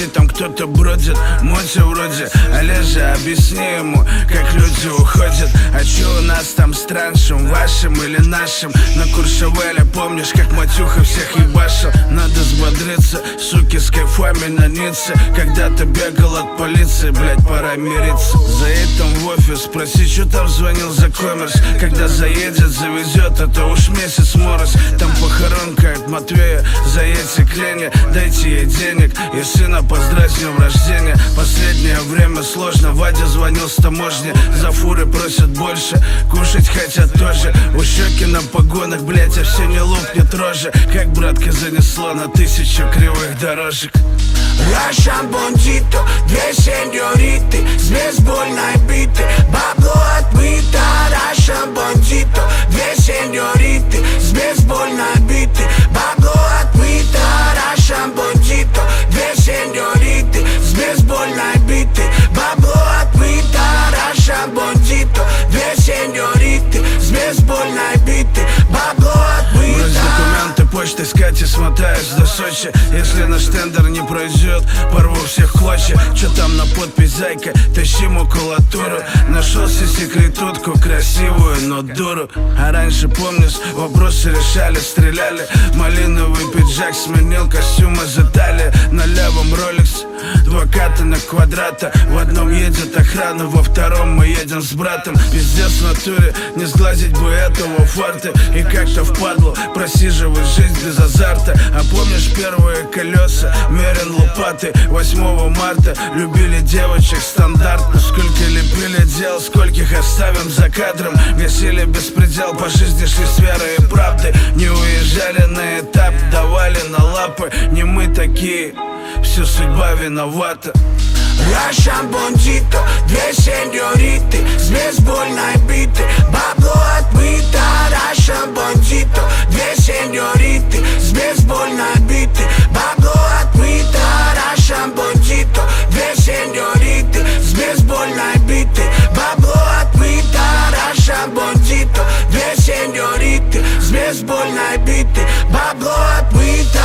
там кто-то бродит, Мотя вроде Олежа, объясни ему, как люди уходят. А чё у нас там с траншем, вашим или нашим? На Куршавеле помнишь, как Матюха всех ебашил? Надо взбодриться, суки с кайфами на Ницце. Когда ты бегал от полиции, блять, пора мириться. Заедь там в офис, спроси, что там звонил за коммерс. Когда заедет, завезет, это уж месяц мороз. Там похоронка от Матвея, заедьте к Лене, дайте ей денег и сына поздравь с днем рождения. Последнее время сложно, Вадя звонил с таможни. За фуры просят больше, кушать хотят тоже. У щеки на погонах, блять, а все не лопнет рожа. Как братка занесло на 1000 кривых дорожек. Russian бандито, две сеньориты с бейсбольной биты, бабло отмыто. Russian бандито, две сеньориты с бейсбольной биты, бабло отмыто. Russian бандито, две сеньориты с бейсбольной биты, бабло отмыто. Russian бандито, две сеньориты с бейсбольной биты, бабло отмыто. Брось документы почтой с Катей, смотаюсь до Сочи. Если наш тендер не пройдет, порву всех клочья. Чё там на подпись, зайка, тащи макулатуру. Нашел секретутку, красивую, но дуру. А раньше, помнишь, вопросы решали, стреляли. Малиновый пиджак сменил костюм из Италии. На левом Rolex, 2 ката на квадрата. В одном едет охрана, во втором мы едем с братом. Пиздец в натуре, не сглазить бы этого фарта. И как-то впадло просиживать жизнь без азарта. А помнишь первые колеса, мерен лопаты? 8 марта любили девочек стандартно. Сколько лепили дел, скольких оставим за кадром. Гасили беспредел, по жизни шли с верой и правдой. Не уезжали на этап, давали на лапы. Не мы такие, все судьба виновата. Russian бандито, две сеньориты с бейсбольной биты, бабло отмыто. Russian бандито, две сеньориты с бейсбольной биты, бабло отмыто. Russian бандито, две сеньориты с бейсбольной биты, бабло отмыто. Russian бандито, две сеньориты с бейсбольной биты, бабло отмыто.